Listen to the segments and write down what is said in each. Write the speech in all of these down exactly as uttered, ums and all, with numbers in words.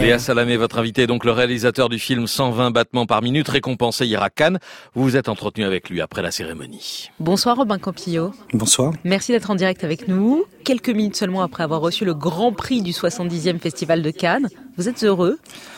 Léa Salamé, votre invité est donc le réalisateur du film cent vingt battements par minute, récompensé hier à Cannes. Vous vous êtes entretenu avec lui après la cérémonie. Bonsoir Robin Campillo. Bonsoir. Merci d'être en direct avec nous. Quelques minutes seulement après avoir reçu le grand prix du soixante-dixième Festival de Cannes. Vous êtes heureux ?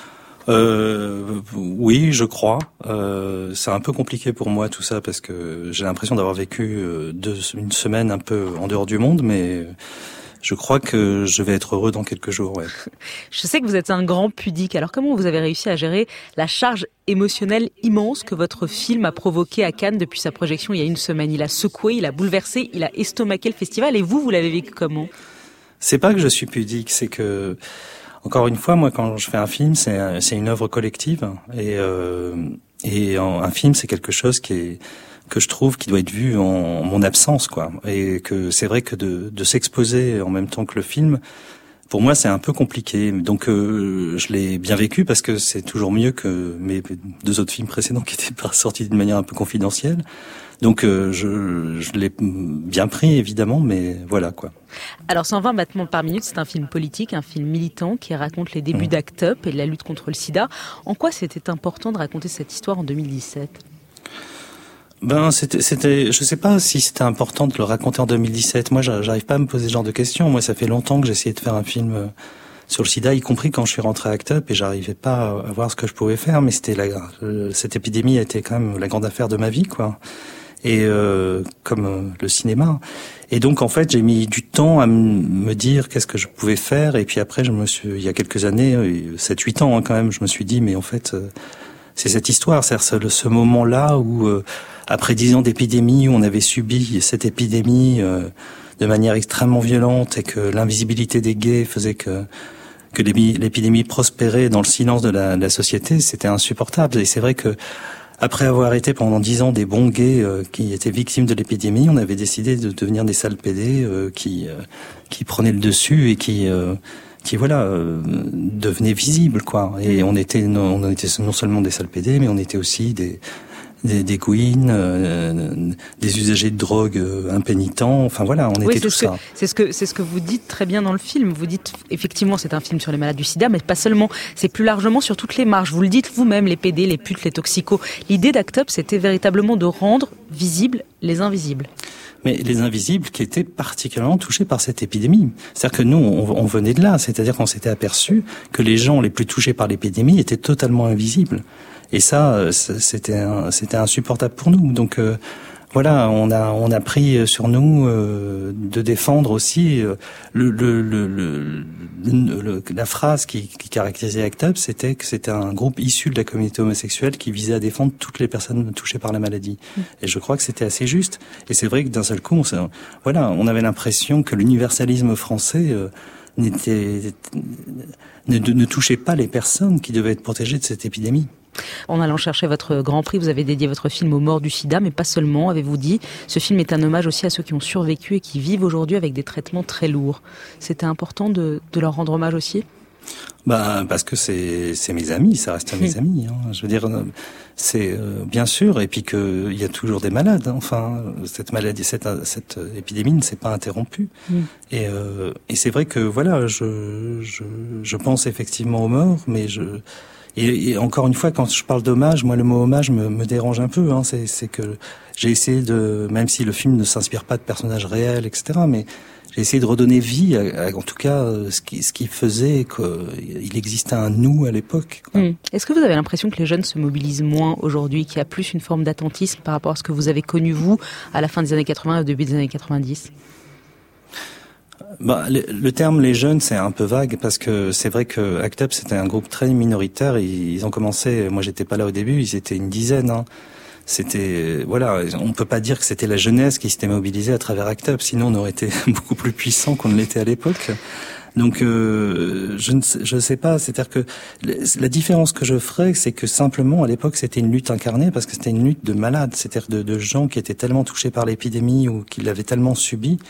Euh, oui, je crois. Euh, c'est un peu compliqué pour moi tout ça parce que j'ai l'impression d'avoir vécu deux, une semaine un peu en dehors du monde, mais je crois que je vais être heureux dans quelques jours. Ouais. Je sais que vous êtes un grand pudique. Alors comment vous avez réussi à gérer la charge émotionnelle immense que votre film a provoqué à Cannes depuis sa projection il y a une semaine ? Il a secoué, il a bouleversé, il a estomaqué le festival. Et vous, vous l'avez vécu comment ? C'est pas que je suis pudique, c'est que encore une fois, moi, quand je fais un film, c'est c'est une œuvre collective et euh, et un film, c'est quelque chose qui est que je trouve qui doit être vu en mon absence, quoi. Et que c'est vrai que de de s'exposer en même temps que le film, pour moi, c'est un peu compliqué. Donc, euh, je l'ai bien vécu parce que c'est toujours mieux que mes deux autres films précédents qui étaient sortis d'une manière un peu confidentielle. Donc, euh, je, je l'ai bien pris, évidemment, mais voilà, quoi. Alors, cent vingt battements par minute, c'est un film politique, un film militant qui raconte les débuts mmh. d'Act Up et de la lutte contre le sida. En quoi c'était important de raconter cette histoire en deux mille dix-sept ? Ben, c'était, c'était, je sais pas si c'était important de le raconter en deux mille dix-sept. Moi, j'arrive pas à me poser ce genre de questions. Moi, ça fait longtemps que j'essayais de faire un film sur le sida, y compris quand je suis rentré à Act Up, et j'arrivais pas à voir ce que je pouvais faire. Mais c'était la, cette épidémie a été quand même la grande affaire de ma vie, quoi. Et euh, comme euh, le cinéma. Et donc, en fait, j'ai mis du temps à m- me dire qu'est-ce que je pouvais faire. Et puis après, je me suis, il y a quelques années, sept huit ans hein, quand même, je me suis dit, mais en fait, euh, c'est cette histoire, c'est-à-dire ce moment-là où, euh, après dix ans d'épidémie, où on avait subi cette épidémie euh, de manière extrêmement violente et que l'invisibilité des gays faisait que que l'épidémie prospérait dans le silence de la, de la société, c'était insupportable. Et c'est vrai que après avoir été pendant dix ans des bons gays euh, qui étaient victimes de l'épidémie, on avait décidé de devenir des sales pédés euh, qui euh, qui prenaient le dessus et qui euh, qui voilà euh, devenaient visibles, quoi. Et on était non, on était non seulement des sales pédés, mais on était aussi des des, des queens, euh, des usagers de drogue euh, impénitents. Enfin voilà, on oui, était tout ce ça. Que, c'est ce que c'est ce que vous dites très bien dans le film. Vous dites effectivement c'est un film sur les malades du sida, mais pas seulement. C'est plus largement sur toutes les marges. Vous le dites vous-même, les pédés, les putes, les toxicos. L'idée d'Act Up, c'était véritablement de rendre visibles les invisibles. Mais les invisibles qui étaient particulièrement touchés par cette épidémie. C'est-à-dire que nous, on, on venait de là. C'est-à-dire qu'on s'était aperçu que les gens les plus touchés par l'épidémie étaient totalement invisibles. Et ça, c'était c'était insupportable pour nous. Donc euh, voilà, on a on a pris sur nous euh, de défendre aussi euh, le, le, le, le, le la phrase qui, qui caractérisait Act Up, c'était que c'était un groupe issu de la communauté homosexuelle qui visait à défendre toutes les personnes touchées par la maladie. Mmh. Et je crois que c'était assez juste. Et c'est vrai que d'un seul coup, on, voilà, on avait l'impression que l'universalisme français euh, n'était ne, ne touchait pas les personnes qui devaient être protégées de cette épidémie. En allant chercher votre grand prix, vous avez dédié votre film aux morts du sida, mais pas seulement, avez-vous dit. Ce film est un hommage aussi à ceux qui ont survécu et qui vivent aujourd'hui avec des traitements très lourds. C'était important de, de leur rendre hommage aussi ? Bah, parce que c'est, c'est mes amis, ça reste mes amis. Hein. Je veux dire, c'est euh, bien sûr, et puis que il y a toujours des malades. Hein. Enfin, cette maladie, cette, cette épidémie ne s'est pas interrompue. Mm. Et, euh, et c'est vrai que voilà, je, je, je pense effectivement aux morts, mais je Et, et encore une fois, quand je parle d'hommage, moi le mot hommage me, me dérange un peu. Hein. C'est, c'est que j'ai essayé de, même si le film ne s'inspire pas de personnages réels, et cetera, mais j'ai essayé de redonner vie, à, à, en tout cas, ce qui, ce qui faisait qu'il existait un nous à l'époque. Mmh. Est-ce que vous avez l'impression que les jeunes se mobilisent moins aujourd'hui, qu'il y a plus une forme d'attentisme par rapport à ce que vous avez connu, vous, à la fin des années quatre-vingts et au début des années quatre-vingt-dix ? Bah, le, le terme les jeunes, c'est un peu vague parce que c'est vrai que Act Up, c'était un groupe très minoritaire. Ils, ils ont commencé, moi j'étais pas là au début, ils étaient une dizaine. Hein. C'était, voilà, on peut pas dire que c'était la jeunesse qui s'était mobilisée à travers Act Up, sinon on aurait été beaucoup plus puissant qu'on ne l'était à l'époque. Donc, euh, je ne sais, je sais pas. C'est-à-dire que la différence que je ferais, c'est que simplement à l'époque c'était une lutte incarnée parce que c'était une lutte de malades, c'est-à-dire de, de gens qui étaient tellement touchés par l'épidémie ou qui l'avaient tellement subi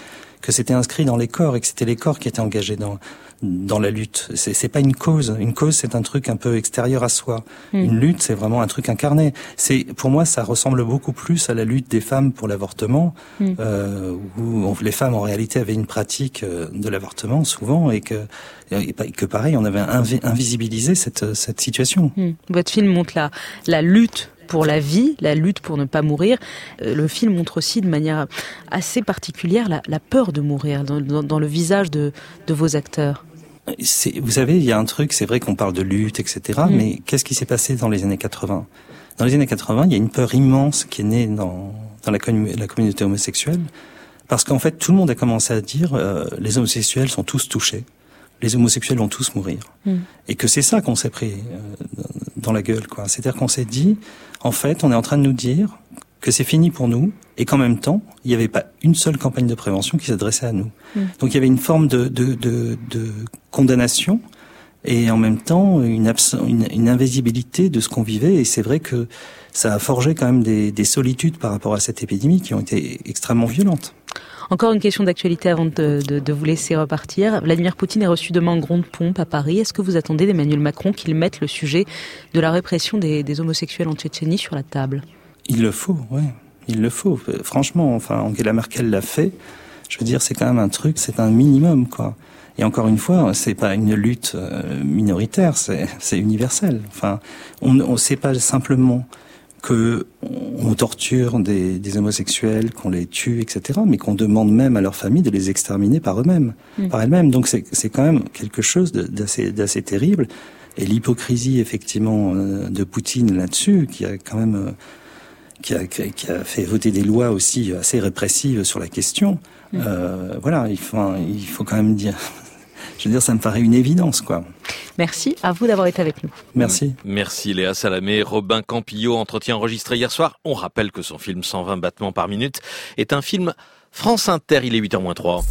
que c'était inscrit dans les corps et que c'était les corps qui étaient engagés dans dans la lutte. C'est, c'est pas une cause. Une cause, c'est un truc un peu extérieur à soi. Mmh. Une lutte, c'est vraiment un truc incarné. C'est, pour moi, ça ressemble beaucoup plus à la lutte des femmes pour l'avortement, mmh. euh, où les femmes, en réalité, avaient une pratique de l'avortement, souvent, et que, et que pareil, on avait invi- invisibilisé cette, cette situation. Mmh. Votre film montre la, la lutte pour la vie, la lutte pour ne pas mourir. Le film montre aussi de manière assez particulière la, la peur de mourir dans, dans, dans le visage de, de vos acteurs. C'est, vous savez, il y a un truc, c'est vrai qu'on parle de lutte, et cetera, mmh. mais qu'est-ce qui s'est passé dans les années quatre-vingts ? Dans les années quatre-vingts, il y a une peur immense qui est née dans, dans la, commun- la communauté homosexuelle, parce qu'en fait, tout le monde a commencé à dire euh, les homosexuels sont tous touchés, les homosexuels vont tous mourir. Mmh. Et que c'est ça qu'on s'est pris euh, dans la gueule, quoi. C'est-à-dire qu'on s'est dit, en fait, on est en train de nous dire que c'est fini pour nous, et qu'en même temps, il n'y avait pas une seule campagne de prévention qui s'adressait à nous. Mmh. Donc il y avait une forme de, de, de, de condamnation, et en même temps une, abs- une, une invisibilité de ce qu'on vivait, et c'est vrai que ça a forgé quand même des, des solitudes par rapport à cette épidémie qui ont été extrêmement violentes. Encore une question d'actualité avant de, de, de vous laisser repartir. Vladimir Poutine est reçu demain en grande pompe à Paris. Est-ce que vous attendez d'Emmanuel Macron qu'il mette le sujet de la répression des, des homosexuels en Tchétchénie sur la table ? Il le faut, oui. Il le faut. Franchement, enfin, Angela Merkel l'a fait. Je veux dire, c'est quand même un truc, c'est un minimum, quoi. Et encore une fois, c'est pas une lutte euh, minoritaire, c'est, c'est universel. Enfin, on, on sait pas simplement que on torture des, des homosexuels, qu'on les tue, et cetera, mais qu'on demande même à leur famille de les exterminer par eux-mêmes, mmh. par elles-mêmes. Donc c'est, c'est quand même quelque chose de, d'assez, d'assez terrible. Et l'hypocrisie, effectivement, euh, de Poutine là-dessus, qui a quand même... Euh, Qui a, qui a fait voter des lois aussi assez répressives sur la question. Mmh. Euh, voilà, il faut, il faut quand même dire, je veux dire, ça me paraît une évidence, quoi. Merci à vous d'avoir été avec nous. Merci. Merci Léa Salamé. Robin Campillo, entretien enregistré hier soir. On rappelle que son film cent vingt battements par minute est un film France Inter. Il est huit heures moins trois.